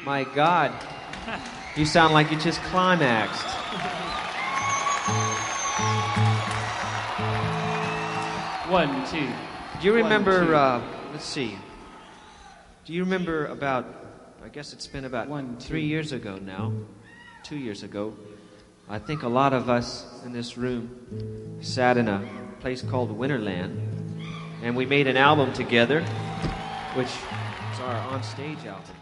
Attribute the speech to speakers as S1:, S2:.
S1: My God. You sound like you just climaxed.
S2: One, two.
S1: Do you remember,
S2: 1, 2.
S1: let's see. Do you remember about, I guess it's been about 3 years ago now, 2 years ago, I think a lot of us in this room sat in a place called Winterland, and we made an album together, which is our on-stage album.